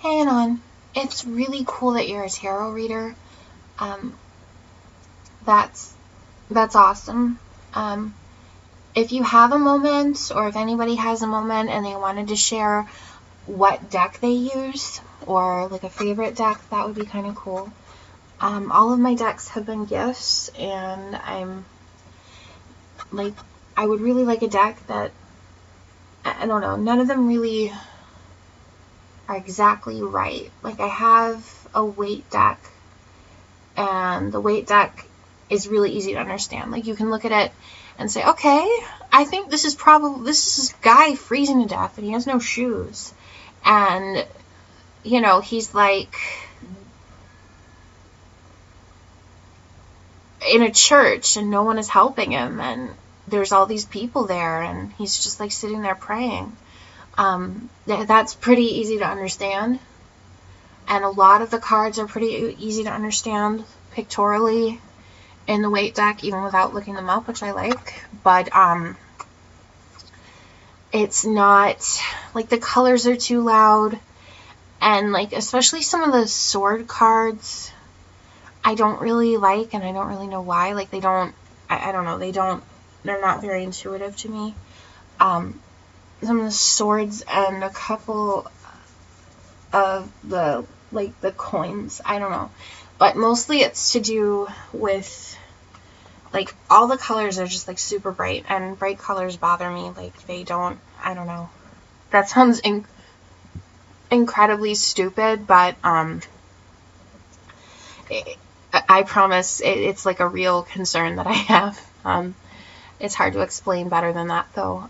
Hey Anon, it's really cool that you're a tarot reader. Um, that's awesome. If you have a moment, or if anybody has a moment and they wanted to share what deck they use, or like a favorite deck, that would be kind of cool. All of my decks have been gifts, and I would really like a deck that, I don't know, none of them really are exactly right. Like, I have a weight deck, and the weight deck is really easy to understand. Like, you can look at it and say, okay, I think this is this guy freezing to death and he has no shoes. And, you know, he's like in a church and no one is helping him, and there's all these people there and he's just like sitting there praying. That's pretty easy to understand. And a lot of the cards are pretty easy to understand pictorially in the weight deck, even without looking them up, which I like. But it's not, like, the colors are too loud, and, like, especially some of the sword cards I don't really like, and I don't really know why. Like, they don't, I don't know, they're not very intuitive to me. Some of the swords and a couple of the, like, the coins, I don't know. But mostly it's to do with, like, all the colors are just, like, super bright, and bright colors bother me. Like, they don't, I don't know. That sounds incredibly stupid, but, I promise it's, like, a real concern that I have. It's hard to explain better than that, though.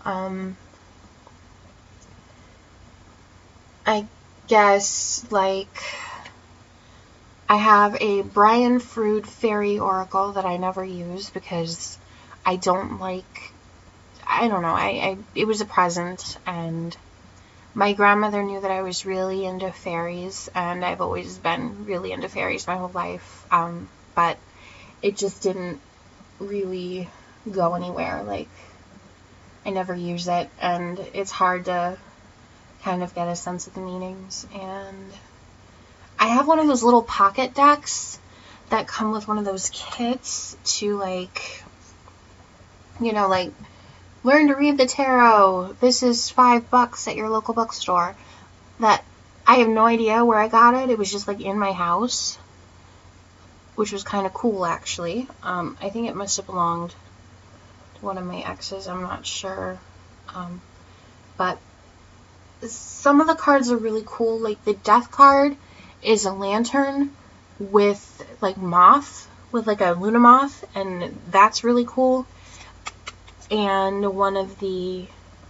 I guess, like, I have a Brian Frood Fairy Oracle that I never use because I don't like, I don't know, it was a present, and my grandmother knew that I was really into fairies, and I've always been really into fairies my whole life, but it just didn't really go anywhere. Like, I never use it, and it's hard to kind of get a sense of the meanings. And I have one of those little pocket decks that come with one of those kits to, like, you know, like, learn to read the tarot. This is $5 at your local bookstore. That I have no idea where I got it. It was just, like, in my house, which was kind of cool, actually. I think it must have belonged to one of my exes. I'm not sure. But some of the cards are really cool. Like, the death card is a lantern with, like, moth, with, like, a Luna moth, and that's really cool. And one of the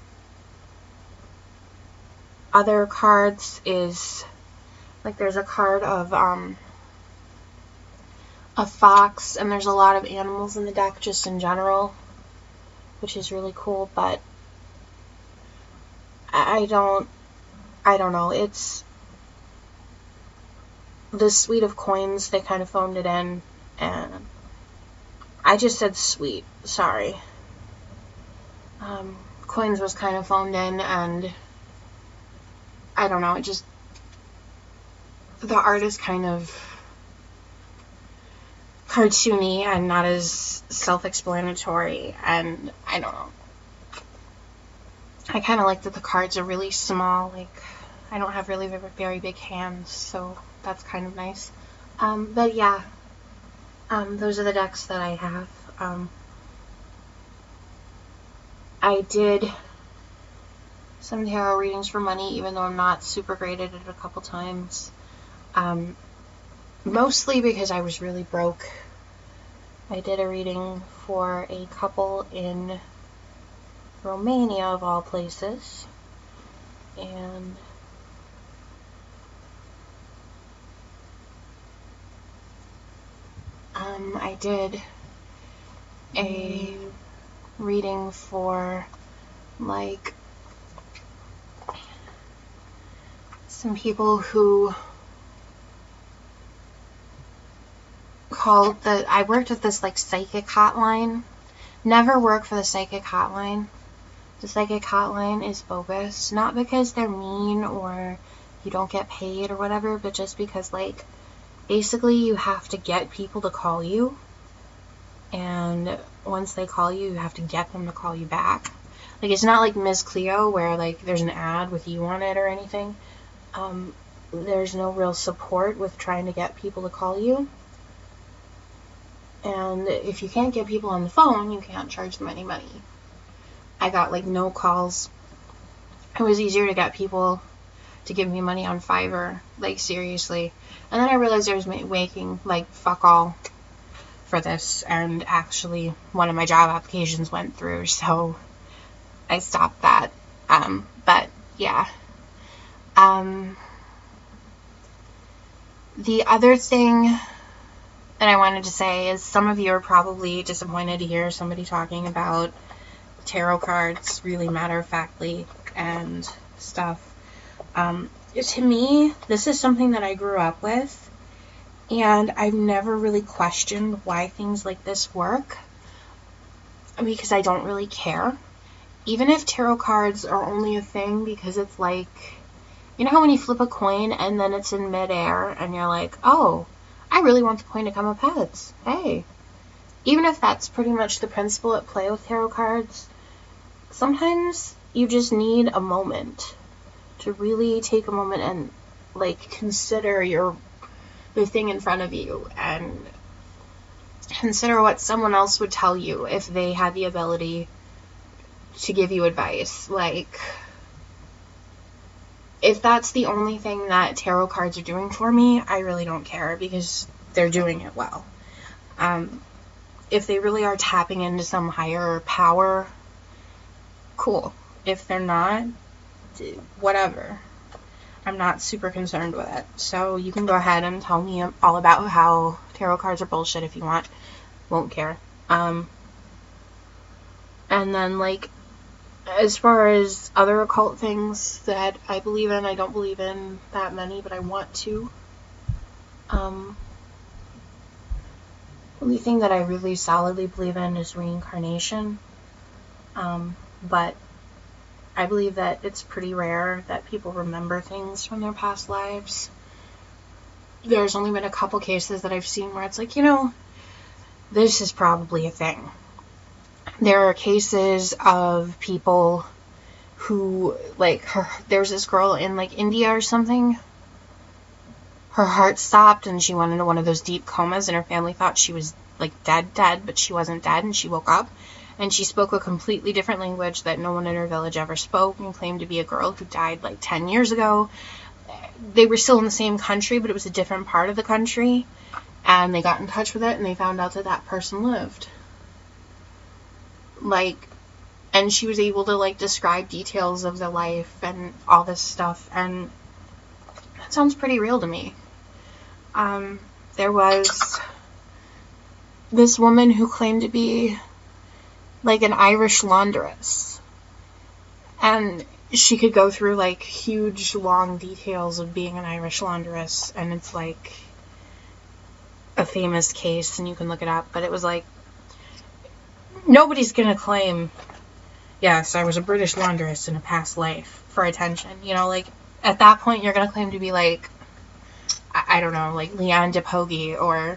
other cards is, like, there's a card of a fox, and there's a lot of animals in the deck just in general, which is really cool. But I don't know, it's the Suite of Coins. They kind of phoned it in, and I just said sweet, sorry. Coins was kind of phoned in, and I don't know, it just, the art is kind of cartoony and not as self-explanatory, and I don't know. I kind of like that the cards are really small. Like, I don't have really very big hands, so that's kind of nice. But yeah, those are the decks that I have. I did some tarot readings for money, even though I'm not super great at it a couple times. Mostly because I was really broke. I did a reading for a couple in Romania, of all places, and I did a reading for, like, some people who I worked with this, like, psychic hotline. Never work for the psychic hotline. The psychic hotline is bogus. Not because they're mean or you don't get paid or whatever, but just because, like, basically you have to get people to call you, and once they call you, you have to get them to call you back. Like, it's not like Ms. Cleo where, like, there's an ad with you on it or anything. There's no real support with trying to get people to call you. And if you can't get people on the phone, you can't charge them any money. I got, like, no calls. It was easier to get people to give me money on Fiverr, like, seriously. And then I realized I was making, like, fuck all for this, and actually one of my job applications went through, so I stopped that. But, yeah. The other thing that I wanted to say is some of you are probably disappointed to hear somebody talking about tarot cards really matter-of-factly and stuff. To me, this is something that I grew up with, and I've never really questioned why things like this work, because I don't really care. Even if tarot cards are only a thing because it's like, you know how when you flip a coin and then it's in midair and you're like, oh, I really want the coin to come up heads. Hey. Even if that's pretty much the principle at play with tarot cards, sometimes you just need a moment to really take a moment and, like, consider the thing in front of you and consider what someone else would tell you if they had the ability to give you advice. Like, if that's the only thing that tarot cards are doing for me, I really don't care, because they're doing it well. If they really are tapping into some higher power, cool. If they're not, whatever. I'm not super concerned with it. So you can go ahead and tell me all about how tarot cards are bullshit if you want. Won't care. And then, like, as far as other occult things that I believe in, I don't believe in that many, but I want to. The only thing that I really solidly believe in is reincarnation. But I believe that it's pretty rare that people remember things from their past lives. There's only been a couple cases that I've seen where it's like, you know, this is probably a thing. There are cases of people who, like, there's this girl in, like, India or something. Her heart stopped and she went into one of those deep comas, and her family thought she was, like, dead, but she wasn't dead, and she woke up. And she spoke a completely different language that no one in her village ever spoke, and claimed to be a girl who died, like, 10 years ago. They were still in the same country, but it was a different part of the country. And they got in touch with it, and they found out that that person lived. Like, and she was able to, like, describe details of their life and all this stuff, and that sounds pretty real to me. There was this woman who claimed to be, like, an Irish laundress, and she could go through, like, huge, long details of being an Irish laundress, and it's, like, a famous case, and you can look it up, but it was, like, nobody's gonna claim, yes, I was a British laundress in a past life for attention. You know, like, at that point, you're gonna claim to be, like, I don't know, like, Leanne de Pogy, or,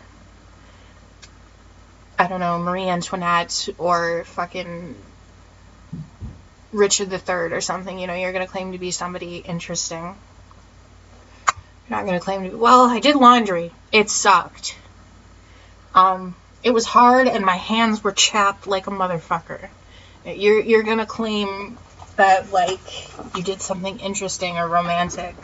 I don't know, Marie Antoinette, or fucking Richard III or something. You know, you're gonna claim to be somebody interesting. You're not gonna claim to be, well, I did laundry. It sucked. It was hard, and my hands were chapped like a motherfucker. You're gonna claim that, like, you did something interesting or romantic.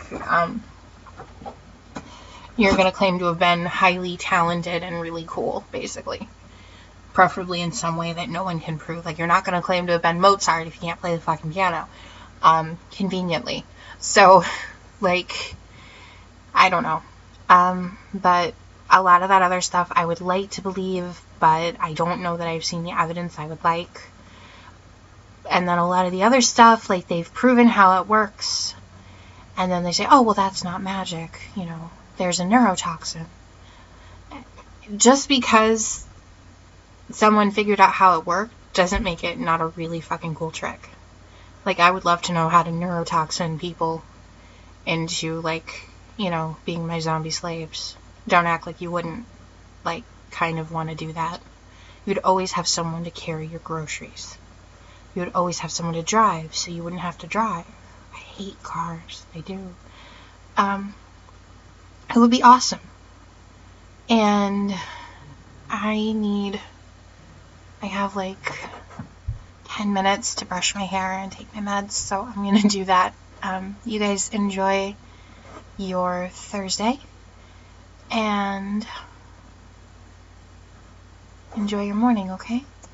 You're gonna claim to have been highly talented and really cool, basically. Preferably in some way that no one can prove. Like, you're not gonna claim to have been Mozart if you can't play the fucking piano. Conveniently. So, like, I don't know. But a lot of that other stuff I would like to believe, but I don't know that I've seen the evidence I would like. And then a lot of the other stuff, like, they've proven how it works, and then they say, oh, well, that's not magic, you know, there's a neurotoxin. Just because someone figured out how it worked doesn't make it not a really fucking cool trick. Like, I would love to know how to neurotoxin people into, like, you know, being my zombie slaves. Don't act like you wouldn't, like, kind of want to do that. You'd always have someone to carry your groceries. You would always have someone to drive, so you wouldn't have to drive. I hate cars. I do. It would be awesome. And I have like 10 minutes to brush my hair and take my meds, so I'm going to do that. You guys enjoy your Thursday, and enjoy your morning, okay?